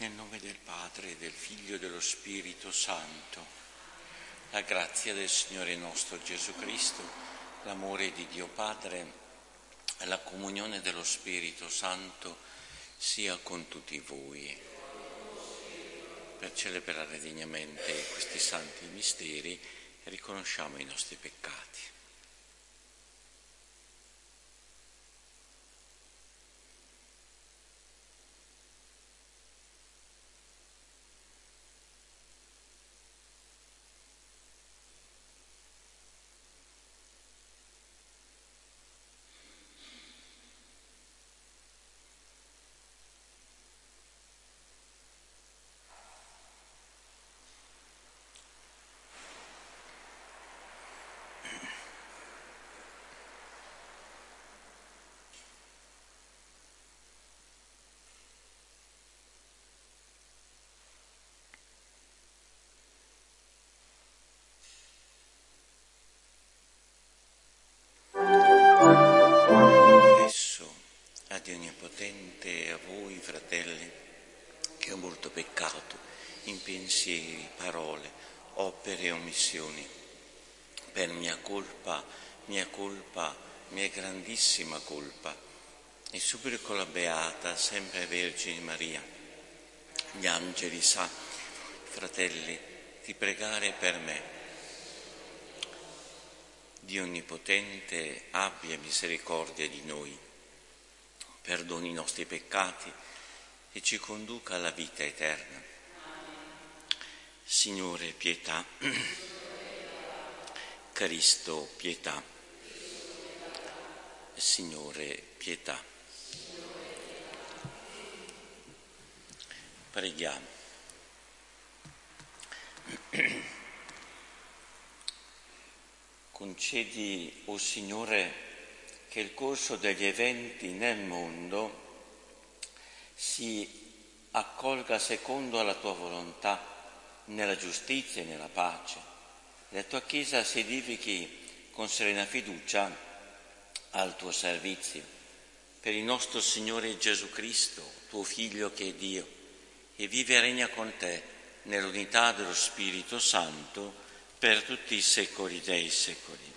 Nel nome del Padre, e del Figlio e dello Spirito Santo. La grazia del Signore nostro Gesù Cristo, l'amore di Dio Padre e la comunione dello Spirito Santo sia con tutti voi. Per celebrare degnamente questi santi misteri riconosciamo i nostri peccati. Dio Onnipotente e a voi, fratelli, che ho molto peccato in pensieri, parole, opere e omissioni, per mia colpa, mia grandissima colpa, e supplico la Beata, sempre Vergine Maria, gli angeli santi, fratelli, di pregare per me. Dio Onnipotente abbia misericordia di noi, perdoni i nostri peccati e ci conduca alla vita eterna. Signore, pietà. Cristo, pietà. Signore, pietà. Preghiamo. Concedi, o Signore, che il corso degli eventi nel mondo si accolga secondo la tua volontà, nella giustizia e nella pace. La tua Chiesa si edifichi con serena fiducia al tuo servizio. Per il nostro Signore Gesù Cristo, tuo Figlio che è Dio, e vive e regna con te nell'unità dello Spirito Santo per tutti i secoli dei secoli.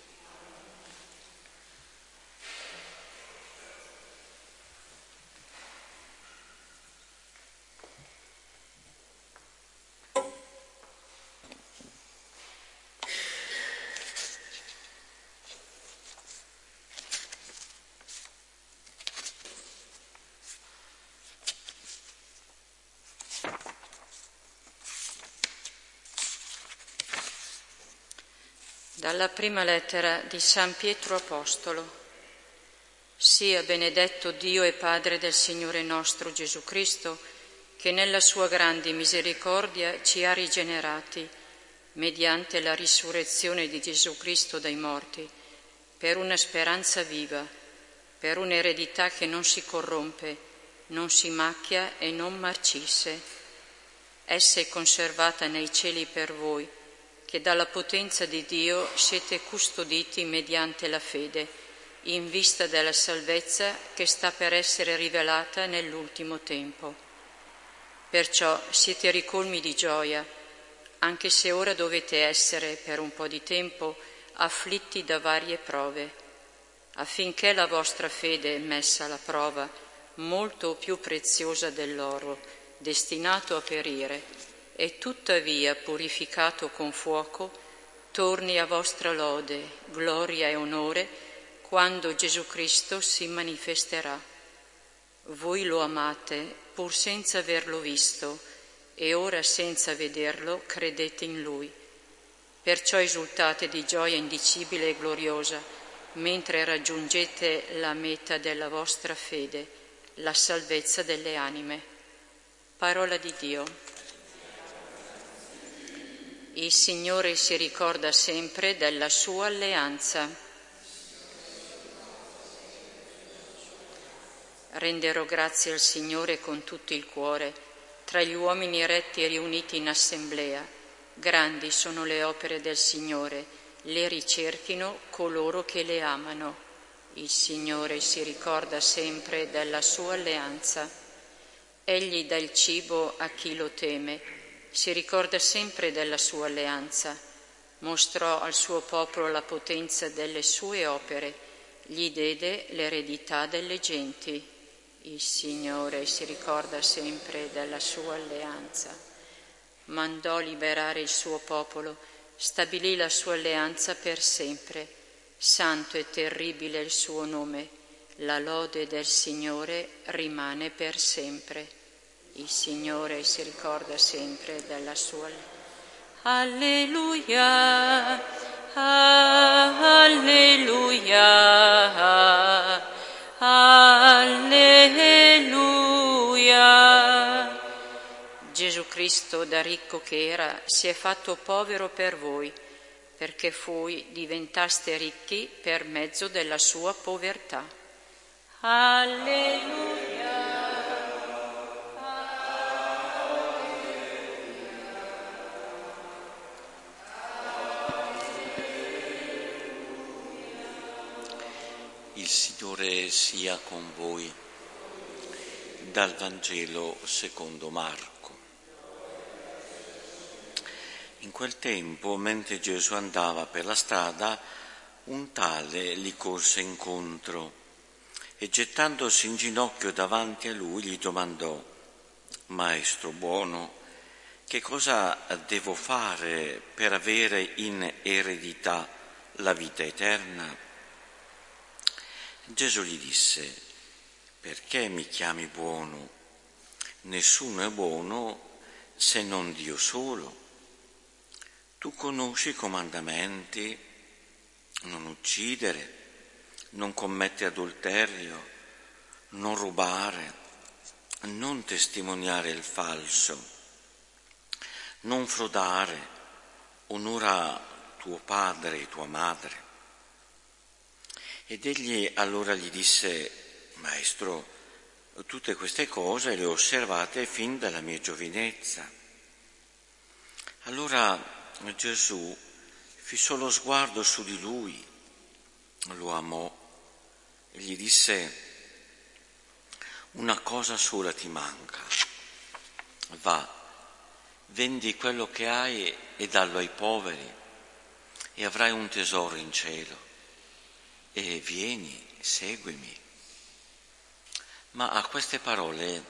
Dalla prima lettera di San Pietro Apostolo. Sia benedetto Dio e Padre del Signore nostro Gesù Cristo, che nella sua grande misericordia ci ha rigenerati, mediante la risurrezione di Gesù Cristo dai morti, per una speranza viva, per un'eredità che non si corrompe, non si macchia e non marcisce. Essa è conservata nei cieli per voi, che dalla potenza di Dio siete custoditi mediante la fede, in vista della salvezza che sta per essere rivelata nell'ultimo tempo. Perciò siete ricolmi di gioia, anche se ora dovete essere, per un po' di tempo, afflitti da varie prove, affinché la vostra fede, messa alla prova, molto più preziosa dell'oro, destinato a perire, e tuttavia purificato con fuoco, torni a vostra lode, gloria e onore quando Gesù Cristo si manifesterà. Voi lo amate pur senza averlo visto, e ora senza vederlo credete in Lui. Perciò esultate di gioia indicibile e gloriosa, mentre raggiungete la meta della vostra fede, la salvezza delle anime. Parola di Dio. Il Signore si ricorda sempre della sua alleanza. Renderò grazie al Signore con tutto il cuore, tra gli uomini retti e riuniti in assemblea. Grandi sono le opere del Signore, le ricerchino coloro che le amano. Il Signore si ricorda sempre della sua alleanza. Egli dà il cibo a chi lo teme, si ricorda sempre della sua alleanza, mostrò al suo popolo la potenza delle sue opere, gli diede l'eredità delle genti. Il Signore si ricorda sempre della sua alleanza. Mandò liberare il suo popolo, stabilì la sua alleanza per sempre. Santo e terribile il suo nome, la lode del Signore rimane per sempre. Il Signore si ricorda sempre della sua alleanza. Alleluia, alleluia, alleluia. Gesù Cristo, da ricco che era, si è fatto povero per voi, perché voi diventaste ricchi per mezzo della sua povertà. Alleluia. Il Signore sia con voi. Dal Vangelo secondo Marco. In quel tempo, mentre Gesù andava per la strada, un tale gli corse incontro e gettandosi in ginocchio davanti a lui gli domandò: Maestro buono, che cosa devo fare per avere in eredità la vita eterna? Gesù gli disse: perché mi chiami buono? Nessuno è buono se non Dio solo. Tu conosci i comandamenti: non uccidere, non commettere adulterio, non rubare, non testimoniare il falso, non frodare, onora tuo padre e tua madre. Ed egli allora gli disse: Maestro, tutte queste cose le ho osservate fin dalla mia giovinezza. Allora Gesù fissò lo sguardo su di lui, lo amò e gli disse: una cosa sola ti manca. Va, vendi quello che hai e dallo ai poveri e avrai un tesoro in cielo. E vieni, seguimi. Ma a queste parole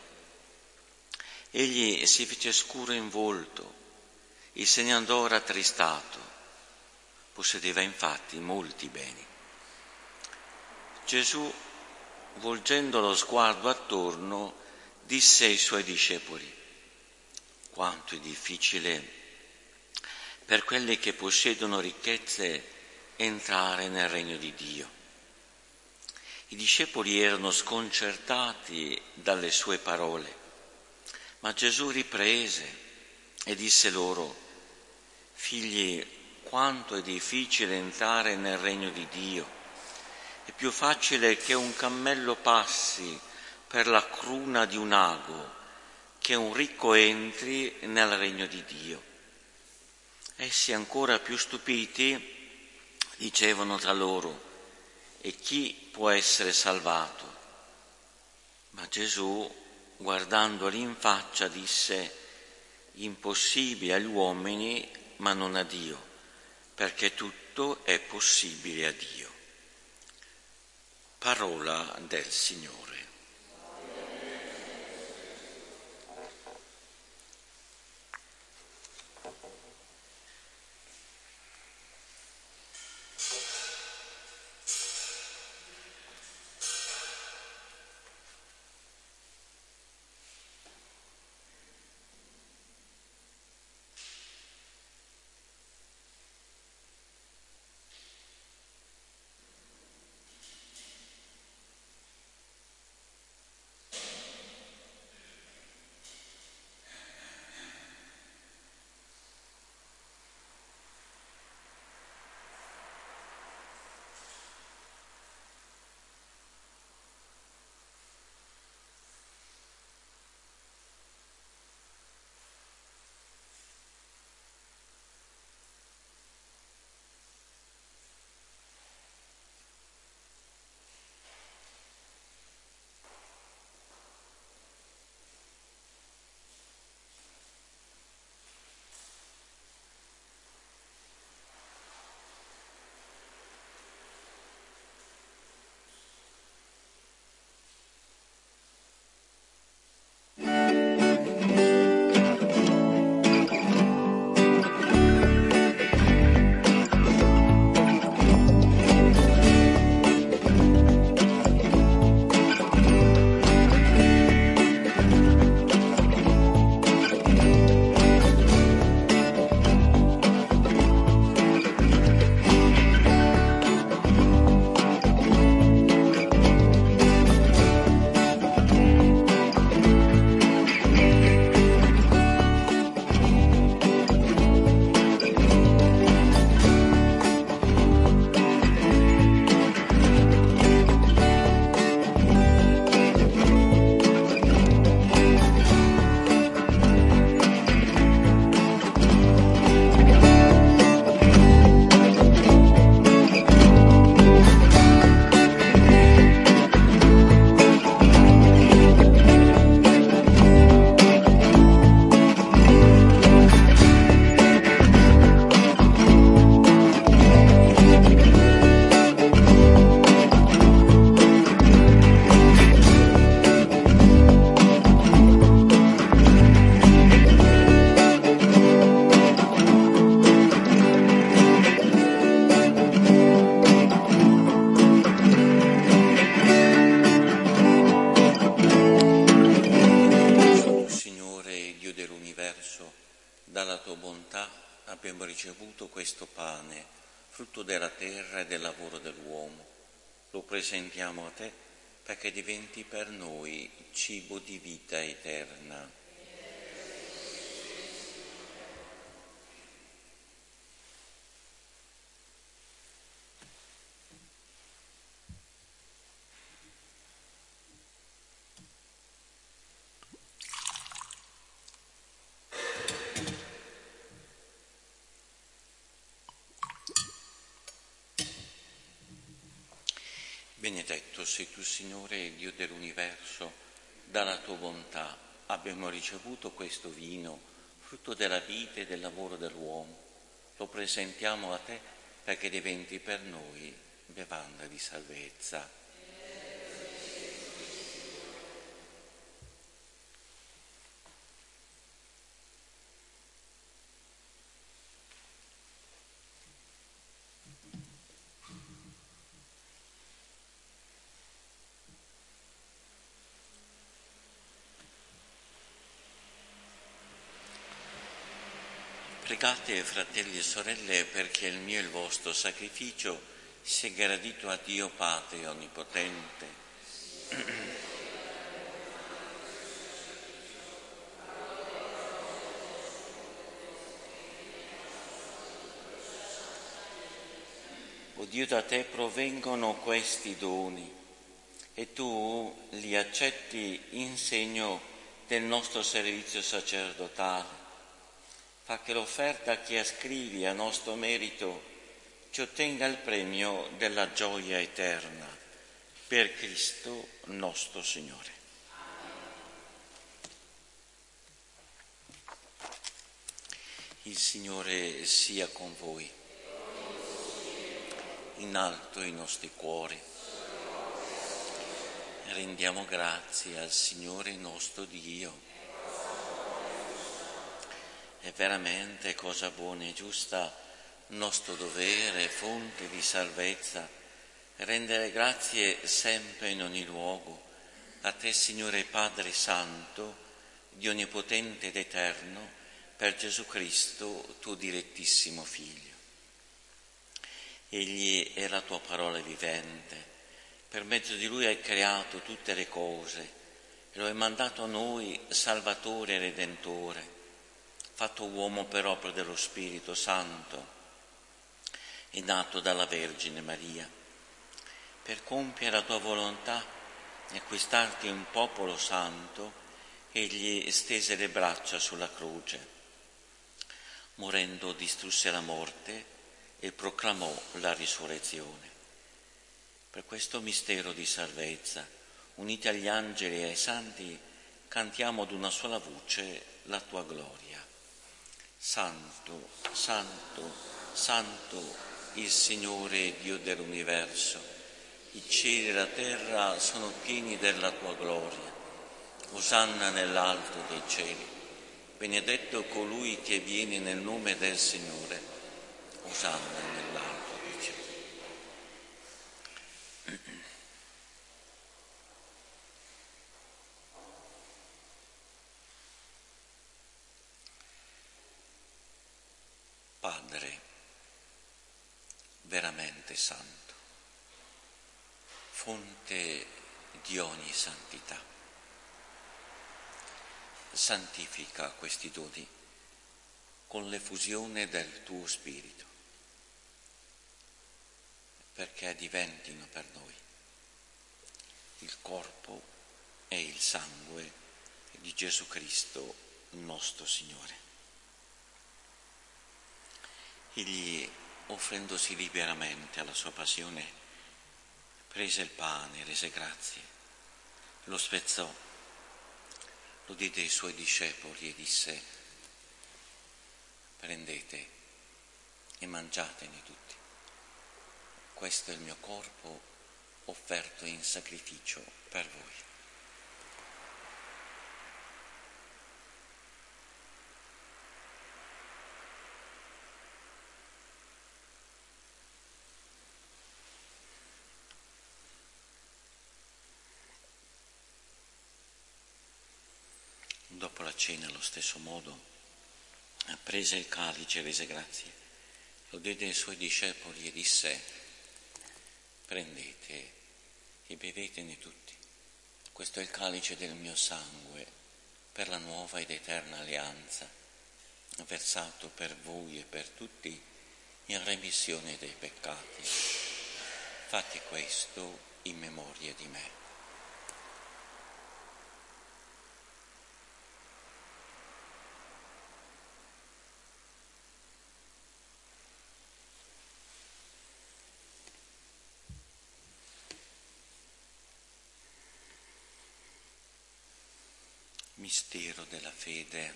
egli si fece scuro in volto e se ne andò rattristato. Possedeva infatti molti beni. Gesù, volgendo lo sguardo attorno, disse ai suoi discepoli: quanto è difficile per quelli che possiedono ricchezze entrare nel regno di Dio. I discepoli erano sconcertati dalle sue parole, ma Gesù riprese e disse loro: figli, quanto è difficile entrare nel regno di Dio. È più facile che un cammello passi per la cruna di un ago che un ricco entri nel regno di Dio. Essi, ancora più stupiti, dicevano tra loro: e chi può essere salvato? Ma Gesù, guardandoli in faccia, disse: impossibile agli uomini, ma non a Dio, perché tutto è possibile a Dio. Parola del Signore. Dalla tua bontà abbiamo ricevuto questo pane, frutto della terra e del lavoro dell'uomo. Lo presentiamo a te perché diventi per noi cibo di vita eterna. Benedetto sei tu, Signore, Dio dell'universo, dalla tua bontà abbiamo ricevuto questo vino, frutto della vita e del lavoro dell'uomo. Lo presentiamo a te perché diventi per noi bevanda di salvezza. Pregate, fratelli e sorelle, perché il mio e il vostro sacrificio sia gradito a Dio Padre Onnipotente. O Dio, da te provengono questi doni e tu li accetti in segno del nostro servizio sacerdotale. Fa che l'offerta che ascrivi a nostro merito ci ottenga il premio della gioia eterna, per Cristo nostro Signore. Il Signore sia con voi. In alto i nostri cuori. Rendiamo grazie al Signore nostro Dio. È veramente cosa buona e giusta, nostro dovere, fonte di salvezza, rendere grazie sempre in ogni luogo a te, Signore Padre Santo, Dio Onnipotente ed Eterno, per Gesù Cristo, tuo dilettissimo Figlio. Egli è la tua parola vivente, per mezzo di Lui hai creato tutte le cose e lo hai mandato a noi Salvatore e Redentore, fatto uomo per opera dello Spirito Santo e nato dalla Vergine Maria, per compiere la tua volontà e acquistarti un popolo santo. Egli stese le braccia sulla croce, morendo distrusse la morte e proclamò la risurrezione. Per questo mistero di salvezza, uniti agli angeli e ai santi, cantiamo ad una sola voce la tua gloria. Santo, Santo, Santo, il Signore Dio dell'universo, i cieli e la terra sono pieni della tua gloria. Osanna nell'alto dei cieli, benedetto colui che viene nel nome del Signore. Osanna nell'alto dei cieli. Padre veramente santo, fonte di ogni santità, santifica questi doni con l'effusione del tuo Spirito, perché diventino per noi il corpo e il sangue di Gesù Cristo nostro Signore. Egli, offrendosi liberamente alla sua passione, prese il pane, rese grazie, lo spezzò, lo diede ai suoi discepoli e disse: prendete e mangiatene tutti. Questo è il mio corpo offerto in sacrificio per voi. Dopo la cena, allo stesso modo, prese il calice, rese grazie, lo diede ai suoi discepoli e disse: prendete e bevetene tutti. Questo è il calice del mio sangue per la nuova ed eterna alleanza, versato per voi e per tutti in remissione dei peccati. Fate questo in memoria di me. Mistero della fede.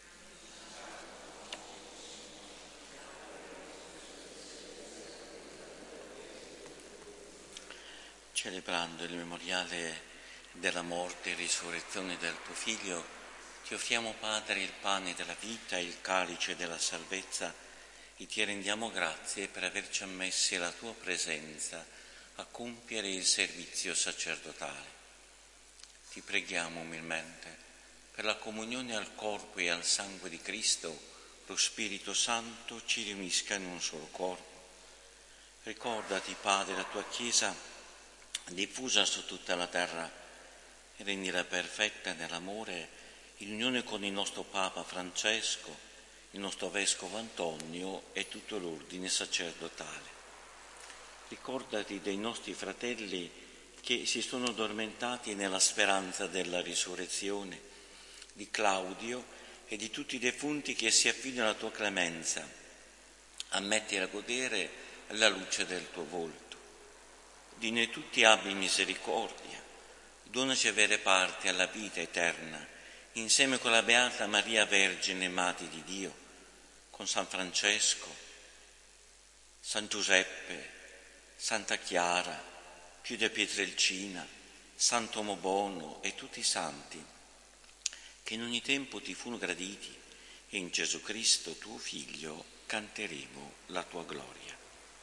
Celebrando il memoriale della morte e risurrezione del tuo Figlio, ti offriamo, Padre, il pane della vita e il calice della salvezza e ti rendiamo grazie per averci ammessi alla tua presenza a compiere il servizio sacerdotale. Ti preghiamo umilmente per la comunione al corpo e al sangue di Cristo, lo Spirito Santo ci riunisca in un solo corpo. Ricordati, Padre, la tua Chiesa diffusa su tutta la terra e rendila perfetta nell'amore in unione con il nostro Papa Francesco, il nostro Vescovo Antonio e tutto l'ordine sacerdotale. Ricordati dei nostri fratelli che si sono addormentati nella speranza della risurrezione, di Claudio e di tutti i defunti che si affidano alla tua clemenza. Ammetti a godere la luce del tuo volto. Di noi tutti abbi misericordia, donaci avere parte alla vita eterna, insieme con la Beata Maria Vergine, Madre di Dio, con San Francesco, San Giuseppe, Santa Chiara, Chiude Pietrelcina, San Tomo Bono e tutti i santi che in ogni tempo ti furono graditi, e in Gesù Cristo, tuo Figlio, canteremo la tua gloria.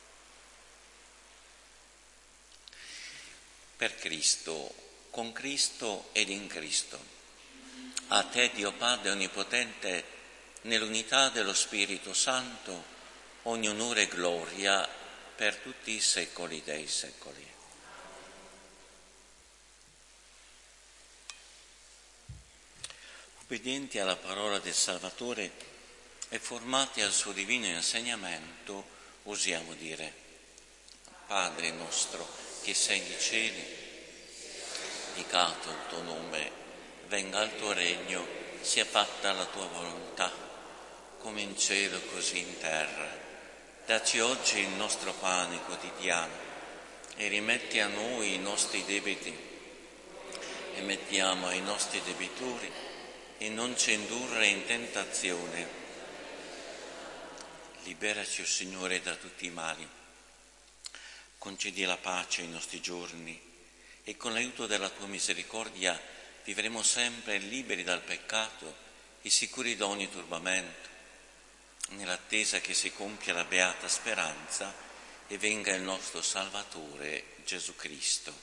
Per Cristo, con Cristo ed in Cristo, a te, Dio Padre Onnipotente, nell'unità dello Spirito Santo, ogni onore e gloria per tutti i secoli dei secoli. Obbedienti alla parola del Salvatore e formati al suo divino insegnamento, osiamo dire: Padre nostro che sei nei cieli, santificato il tuo nome, venga il tuo regno, sia fatta la tua volontà, come in cielo così in terra. Dacci oggi il nostro pane quotidiano e rimetti a noi i nostri debiti e mettiamo ai nostri debitori e non ci indurre in tentazione. Liberaci, o Signore, da tutti i mali. Concedi la pace ai nostri giorni e con l'aiuto della tua misericordia vivremo sempre liberi dal peccato e sicuri da ogni turbamento, nell'attesa che si compia la beata speranza e venga il nostro Salvatore Gesù Cristo.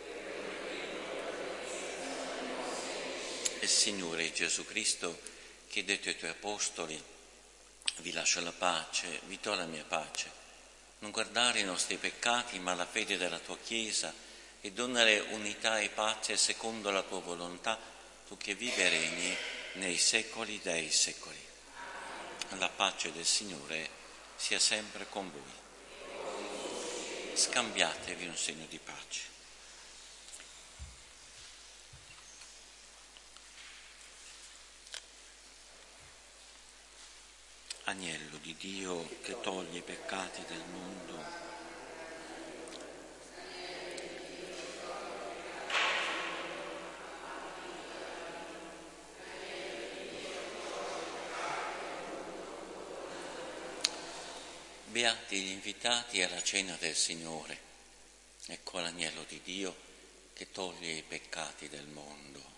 Il Signore Gesù Cristo, che ha detto ai tuoi apostoli: vi lascio la pace, vi do la mia pace. Non guardare i nostri peccati, ma la fede della tua Chiesa, e donare unità e pace secondo la tua volontà, tu che vivi e regni nei secoli dei secoli. La pace del Signore sia sempre con voi. Scambiatevi un segno di pace. Agnello di Dio che toglie i peccati del mondo, beati gli invitati alla cena del Signore. Ecco l'agnello di Dio che toglie i peccati del mondo.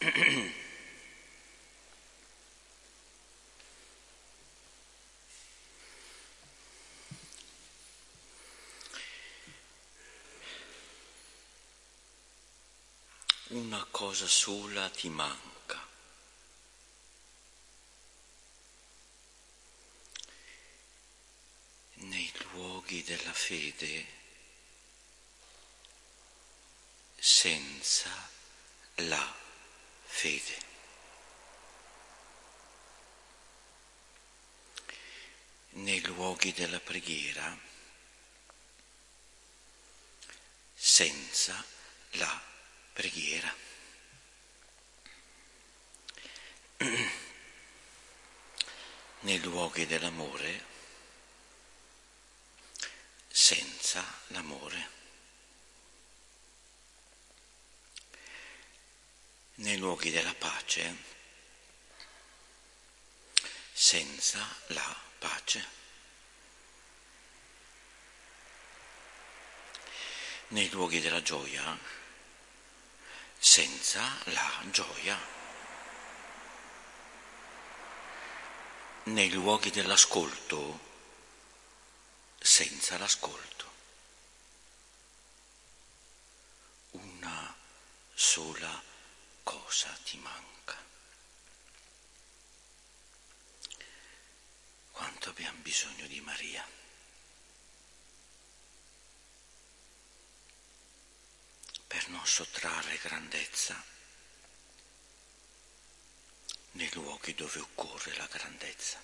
Una cosa sola ti manca. Nei luoghi della fede, senza la fede. Nei luoghi della preghiera, senza la preghiera. Nei luoghi dell'amore, senza l'amore. Nei luoghi della pace, senza la pace. Nei luoghi della gioia, senza la gioia. Nei luoghi dell'ascolto, senza l'ascolto. Una sola cosa ti manca. Quanto abbiamo bisogno di Maria. Per non sottrarre grandezza nei luoghi dove occorre la grandezza.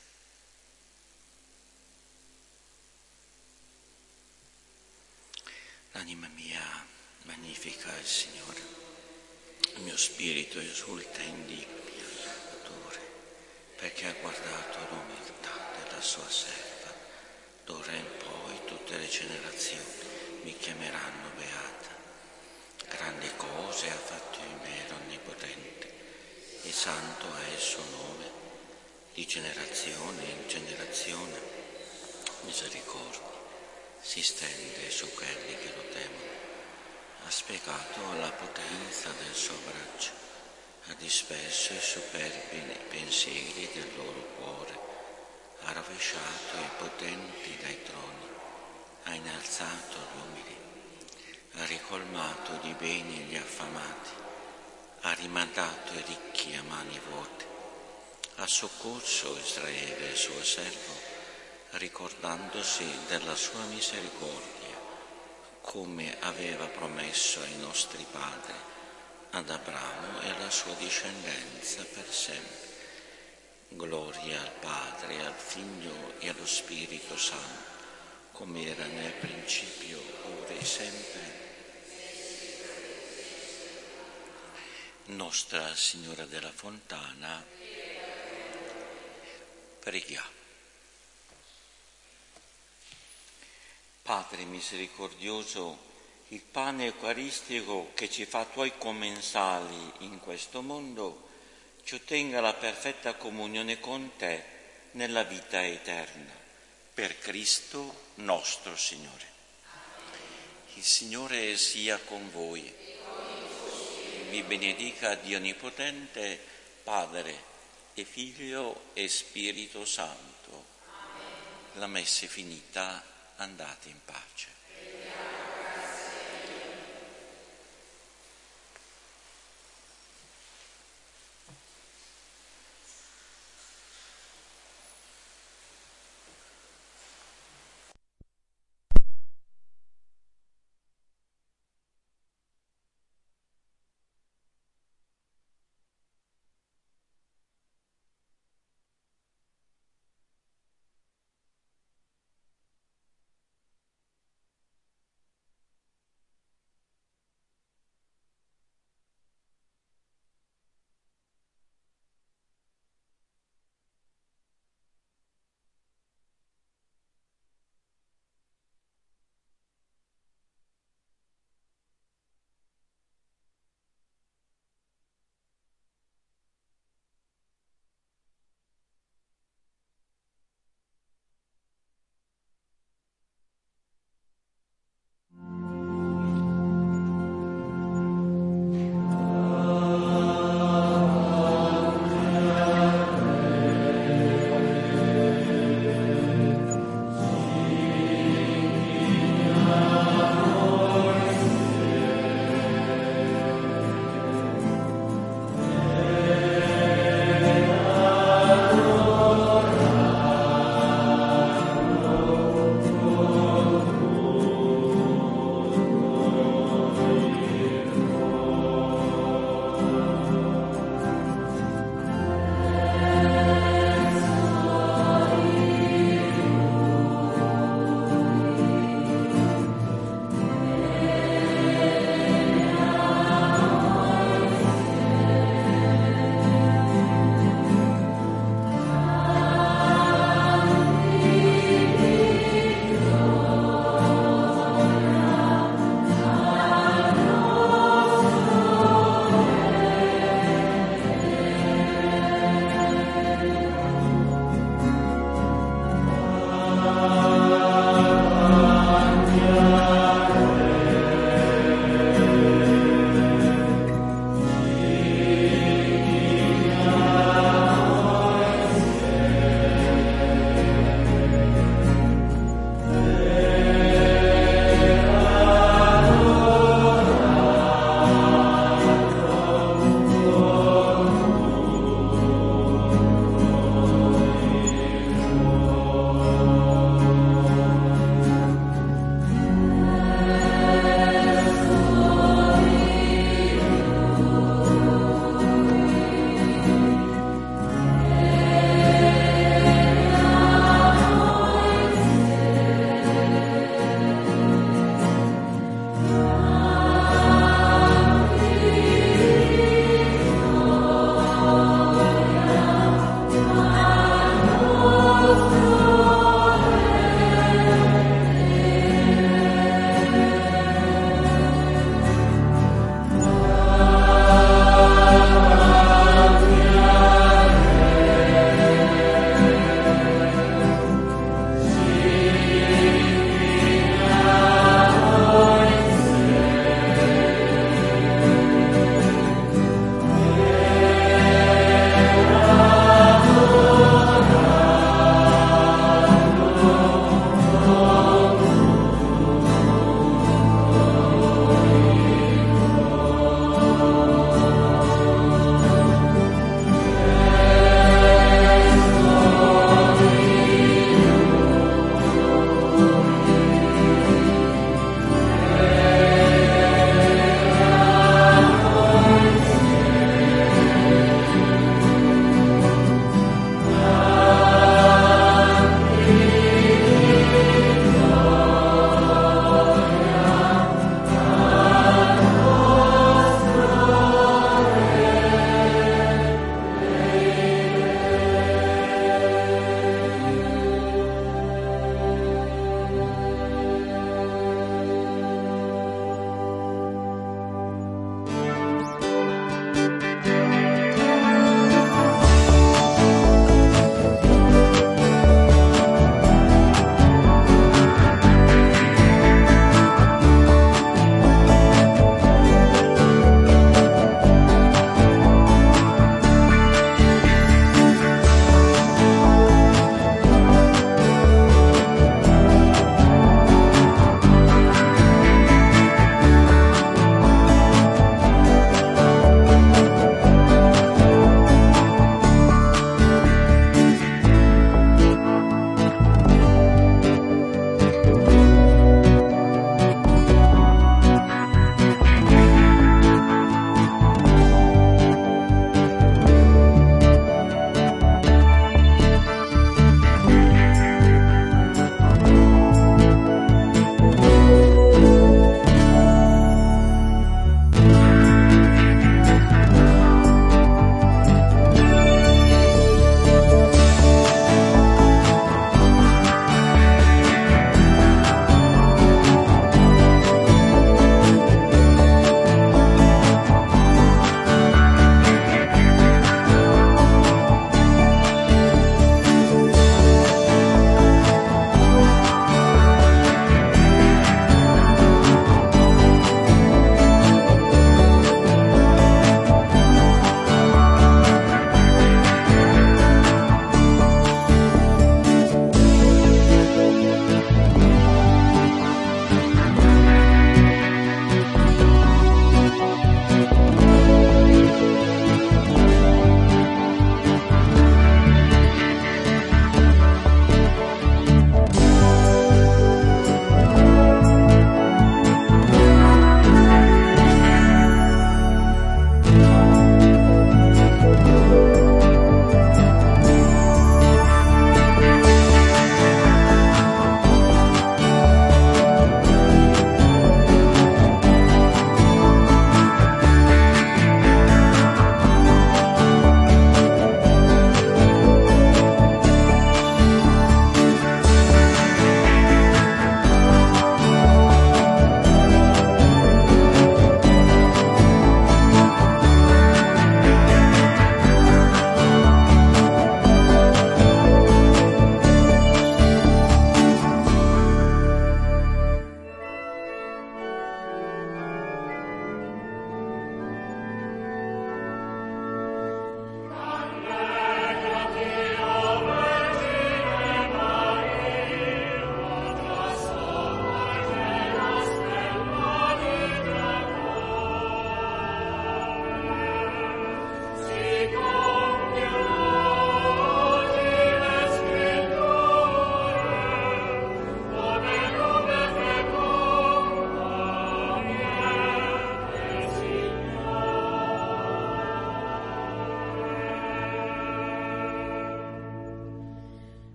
L'anima mia magnifica il Signore, il mio spirito esulta in Dio, adore, perché ha guardato l'umiltà della sua serva. D'ora in poi tutte le generazioni mi chiameranno beata. Grandi cose ha fatto in me l'Onnipotente, e santo è il suo nome. Di generazione in generazione misericordia si stende su quelli che lo temono. Ha spiegato la potenza del suo braccio, ha disperso i superbi nei pensieri del loro cuore, ha rovesciato i potenti dai troni, ha innalzato gli umili, ha ricolmato di beni gli affamati, ha rimandato i ricchi a mani vuote, ha soccorso Israele, il suo servo, ricordandosi della sua misericordia, come aveva promesso ai nostri padri, ad Abramo e alla sua discendenza per sempre. Gloria al Padre, al Figlio e allo Spirito Santo, come era nel principio, ora e sempre. Nostra Signora della Fontana, preghiamo. Padre misericordioso, il pane eucaristico che ci fa tuoi commensali in questo mondo, ci ottenga la perfetta comunione con te nella vita eterna. Per Cristo nostro Signore. Il Signore sia con voi. Vi benedica Dio Onnipotente, Padre e Figlio e Spirito Santo. La messa è finita. Andate in pace.